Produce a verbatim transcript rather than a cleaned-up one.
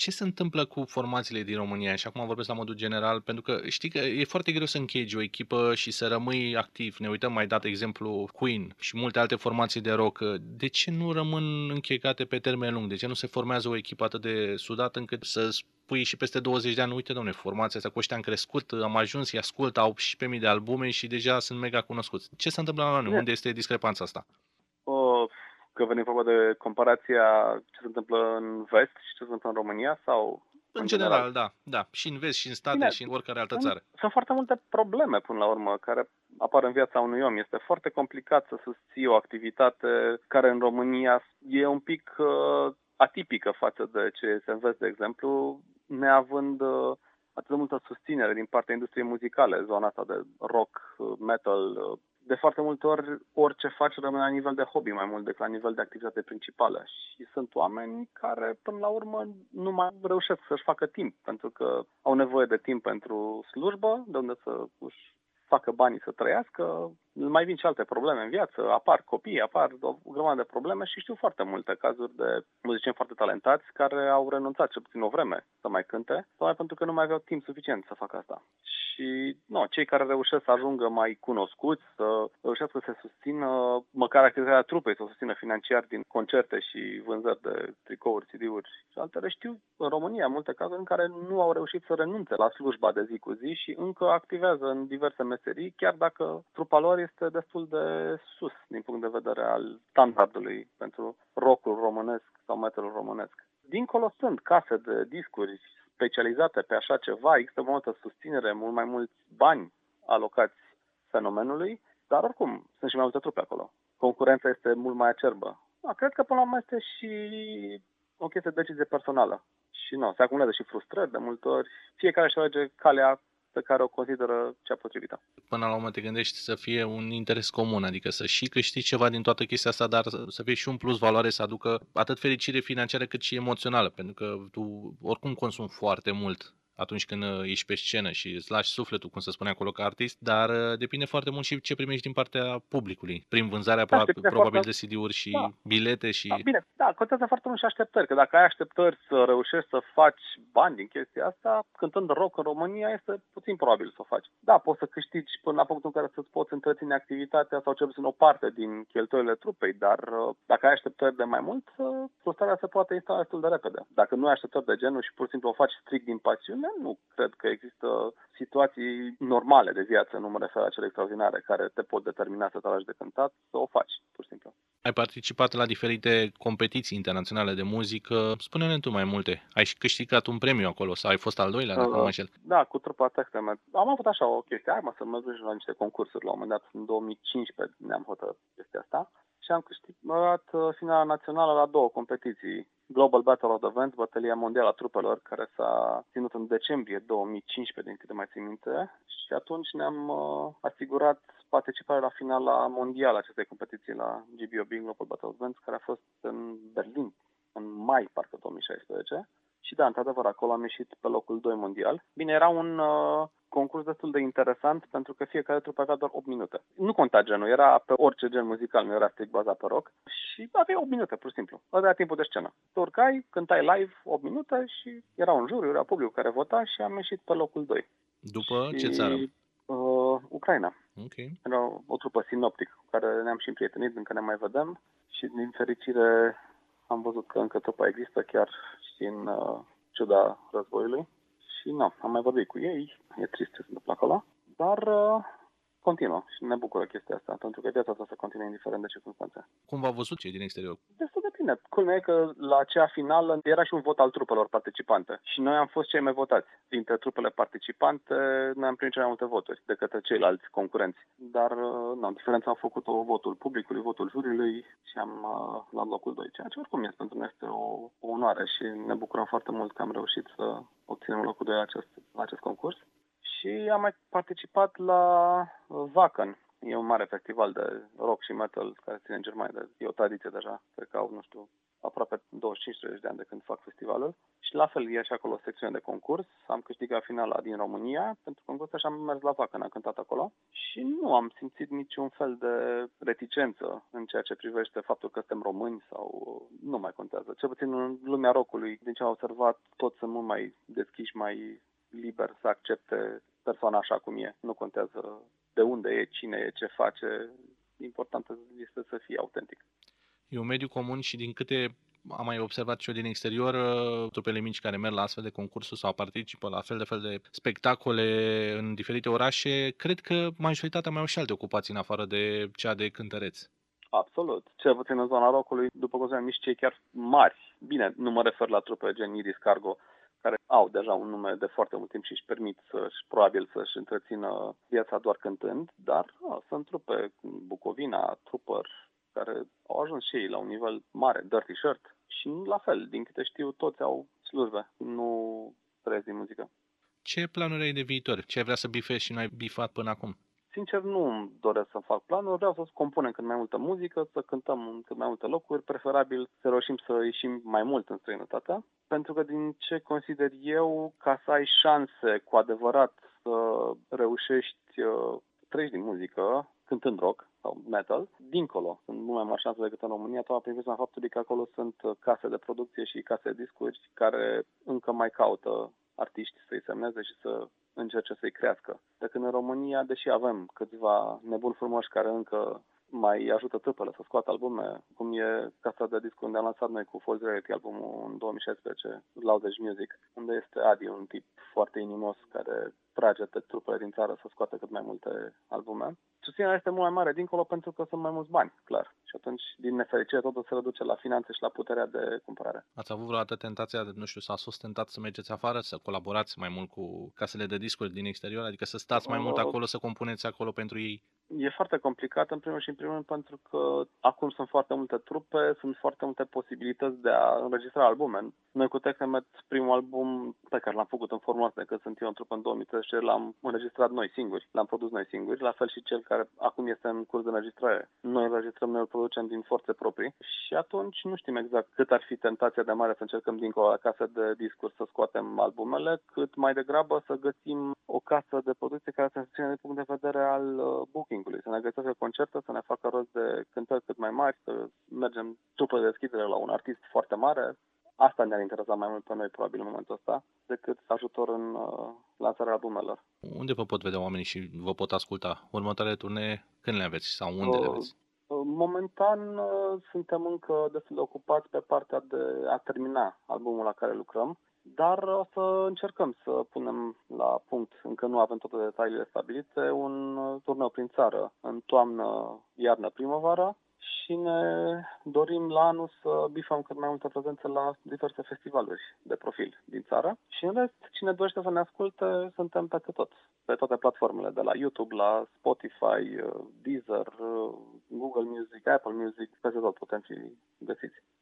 ce se întâmplă cu formațiile din România? Și acum vorbesc la modul general, pentru că știi că e foarte greu să închegi o echipă și să rămâi activ. Ne uităm, mai dat exemplu Queen și multe alte formații de rock. De ce nu rămân închegate pe termen lung? De ce nu se formează o echipă atât de sudată încât să spui și peste douăzeci de ani, uite, domne, formația asta cu ăștia am crescut, am ajuns, îi ascult, au și pe mii de albume și deja sunt mega cunoscuți. Ce se întâmplă la noi? Bine, Unde este discrepanța asta? o, că venim vorba de comparația ce se întâmplă în vest și ce se întâmplă în România sau În în general? general, da, da. Și în vest, și în state, Bine, și în oricare altă sunt, țară. sunt foarte multe probleme până la urmă care apar în viața unui om. Este foarte complicat să susții o activitate care în România e un pic uh, atipică față de ce se înveți, de exemplu, neavând uh, atât de multă susținere din partea industriei muzicale, zona asta de rock, uh, metal. Uh, de foarte multe ori, orice faci rămâne la nivel de hobby mai mult decât la nivel de activitate principală. Și sunt oameni care, până la urmă, nu mai reușesc să-și facă timp, pentru că au nevoie de timp pentru slujbă, de unde să își facă banii să trăiască, mai vin și alte probleme în viață, apar copii, apar o grămadă de probleme și știu foarte multe cazuri de muzicieni foarte talentați care au renunțat cel puțin o vreme să mai cânte, tocmai pentru că nu mai aveau timp suficient să facă asta. Și no, cei care reușesc să ajungă mai cunoscuți, să reușească să se susțină, măcar activitatea trupei, să o susțină financiar din concerte și vânzări de tricouri, C D-uri și altele, știu în România multe cazuri în care nu au reușit să renunțe la slujba de zi cu zi și încă activează în diverse meserii, chiar dacă trupa lor este destul de sus din punct de vedere al standardului pentru rock-ul românesc sau metalul românesc. Dincolo sunt case de discuri specializate pe așa ceva, există multă susținere, mult mai mulți bani alocați fenomenului, dar oricum sunt și mai multe trupe acolo. Concurența este mult mai acerbă. Da, cred că până la urmă este și o chestie de decizie personală. Și nu, se acumulează și frustrări de multe ori. Fiecare își alege calea pe care o consideră cea potrivită. Până la urmă te gândești să fie un interes comun, adică să și câștigi ceva din toată chestia asta, dar să fie și un plus valoare, să aducă atât fericire financiară cât și emoțională, pentru că tu oricum consumi foarte mult atunci când uh, ești pe scenă și îți lași sufletul, cum se spune acolo, ca artist, dar uh, depinde foarte mult și ce primești din partea publicului, prin vânzarea Da, și pro- depinde foarte... probabil de C D-uri Da, și bilete Da, și... bine, da, contează foarte mult și așteptări, că dacă ai așteptări să reușești să faci bani din chestia asta, cântând rock în România este puțin probabil să o faci. Da, poți să câștigi până la punctul în care să-ți poți întreține activitatea sau cel puțin o parte din cheltuielile trupei, dar uh, dacă ai așteptări de mai mult, uh, frustrarea se poate instala destul de repede. Dacă nu ai așteptări de genul și pur și simplu o faci strict din pasiune, nu cred că există situații normale de viață, nu mă refer la cele extraordinare, care te pot determina să te lași de cântat, să o faci, pur și simplu. Ai participat la diferite competiții internaționale de muzică. Spune-ne tu mai multe. Ai și câștigat un premiu acolo sau ai fost al doilea, dacă nu mă Uh, înșel? da, cu trupa Testament. Am avut așa o chestie, hai mă să mă duc la niște concursuri la un moment dat, în două mii cincisprezece ne-am hotărât chestia asta și am câștigat uh, finala națională la două competiții. Global Battle of the Bands, bătălia mondială a trupelor, care s-a ținut în decembrie două mii cincisprezece, din câte mai țin minte, și atunci ne-am uh, asigurat participarea la finala mondială a acestei competiții la G B O B, Global Battle of the Bands, care a fost în Berlin, în mai, parcă două mii șaisprezece. Și da, într-adevăr, acolo am ieșit pe locul doi mondial. Bine, era un uh, concurs destul de interesant pentru că fiecare trupă avea doar opt minute. Nu conta genul, era pe orice gen muzical, nu era strict bazat pe rock. Și avea opt minute, pur și simplu. Ăla era timpul de scenă. Tu urcai, cântai live opt minute și era un juriu, era publicul care vota și am ieșit pe locul doi. După Și ce țară? uh, Ucraina. Ok. Era o, o trupă Sinoptic cu care ne-am și împrietenit, încă ne mai vedem. Și din fericire am văzut că încă trupa există chiar și în uh, ciuda războiului. Și nu, am mai vorbit cu ei, e trist ce se întâmplă acolo, dar uh, continuă și ne bucură chestia asta, pentru că viața asta se continuă indiferent de circunstanțe. Cum v-au văzut cei din exterior? Destul de bine. Culmea e că la acea finală era și un vot al trupelor participante și noi am fost cei mai votați. Dintre trupele participante, noi am primit cele mai multe voturi de către ceilalți concurenți. Dar, nu, diferența a făcut-o votul publicului, votul juriului și am uh, luat locul doi, ceea ce oricum este pentru noi este o, o onoare și ne bucurăm foarte mult că am reușit să obținem locul doi la acest, la acest concurs. Și am mai participat la Wacken. E un mare festival de rock și metal care ține în Germania. E o tradiție deja. Cred că au, nu știu, aproape douăzeci și cinci treizeci de ani de când fac festivalul. Și la fel, e și acolo o secțiune de concurs. Am câștigat finala din România pentru concurs și am mers la vacă, am cântat acolo. Și nu am simțit niciun fel de reticență în ceea ce privește faptul că suntem români sau nu mai contează. Cel puțin în lumea rockului, din ce am observat, toți sunt mult mai deschiși, mai liberi să accepte persoana așa cum e. Nu contează de unde e, cine e, ce face. Important este să fie autentic. E un mediu comun și din câte am mai observat și eu din exterior, trupele mici care merg la astfel de concursuri sau participă la fel de fel de spectacole în diferite orașe, cred că majoritatea mai au și alte ocupații în afară de cea de cântăreț. Absolut. Cel puțin în zona rockului, după cum spuneam, nici cei chiar mari. Bine, nu mă refer la trupe gen Iris Cargo, care au deja un nume de foarte mult timp și își permit să-și, probabil să-și întrețină viața doar cântând, dar a, sunt trupe Bucovina, Trooper, care au ajuns și ei la un nivel mare, Dirty Shirt, și la fel, din câte știu, toți au slujbe, nu trăiesc din muzică. Ce planuri ai de viitor? Ce ai vrea să bifezi și nu ai bifat până acum? Sincer, nu îmi doresc să fac planuri, vreau să compunem cât mai multă muzică, să cântăm în cât mai multe locuri, preferabil să reușim să ieșim mai mult în străinătate, pentru că din ce consider eu, ca să ai șanse cu adevărat să reușești să trăiești din muzică, cântând rock sau metal, dincolo, sunt mult mai mari șanse decât în România, toată prin prisma faptului că acolo sunt case de producție și case de discuri care încă mai caută artiști să-i semneze și să încerce să-i crească. De când în România, deși avem câțiva nebuni frumoși care încă mai ajută trupele să scoată albume, cum e casa de disc unde am lansat noi cu False Reality albumul în două mii șaisprezece, Loudage Music, unde este Adi, un tip foarte inimos care trage pe trupele din țară să scoată cât mai multe albume. Susținerea este mult mai mare dincolo pentru că sunt mai mulți bani, clar. Și atunci, din nefericire, totul se reduce la finanțe și la puterea de cumpărare. Ați avut vreodată tentația, de, nu știu, s-a fost tentat să mergeți afară, să colaborați mai mult cu casele de discuri din exterior, adică să stați mai mult acolo, să compuneți acolo pentru ei? E foarte complicat, în primul și în primul rând, pentru că acum sunt foarte multe trupe, sunt foarte multe posibilități de a înregistra albume. Noi cu Technemet, primul album pe care l-am făcut în formă asta, că sunt eu în trupă în două mii treisprezece, l-am înregistrat noi singuri, l-am produs noi singuri, la fel și cel care acum este în curs de înregistrare. Noi îl înregistrăm, noi îl producem din forțe proprii și atunci nu știm exact cât ar fi tentația de mare să încercăm dincolo la casă de discuri să scoatem albumele, cât mai degrabă să găsim o casă de producție care să ne ține din punct de vedere al booking-ului, să ne găsească concerte, să ne facă rost de cântări cât mai mari, să mergem trupă de deschidere la un artist foarte mare. Asta ne-ar interesa mai mult pe noi, probabil, în momentul ăsta, decât ajutor în uh, lansarea albumelor. Unde vă pot vedea oamenii și vă pot asculta? Următoarele turnee, când le aveți sau unde le aveți? Momentan uh, suntem încă destul de ocupați pe partea de a termina albumul la care lucrăm, dar o să încercăm să punem la punct, încă nu avem toate detaliile stabilite, un turneu prin țară în toamnă, iarnă, primăvară și ne dorim la anul să bifăm cât mai multă prezență la diverse festivaluri de profil din țară. Și în rest, cine dorește să ne asculte, suntem peste tot, pe toate platformele, de la YouTube, la Spotify, Deezer, Google Music, Apple Music, peste tot putem fi găsiți.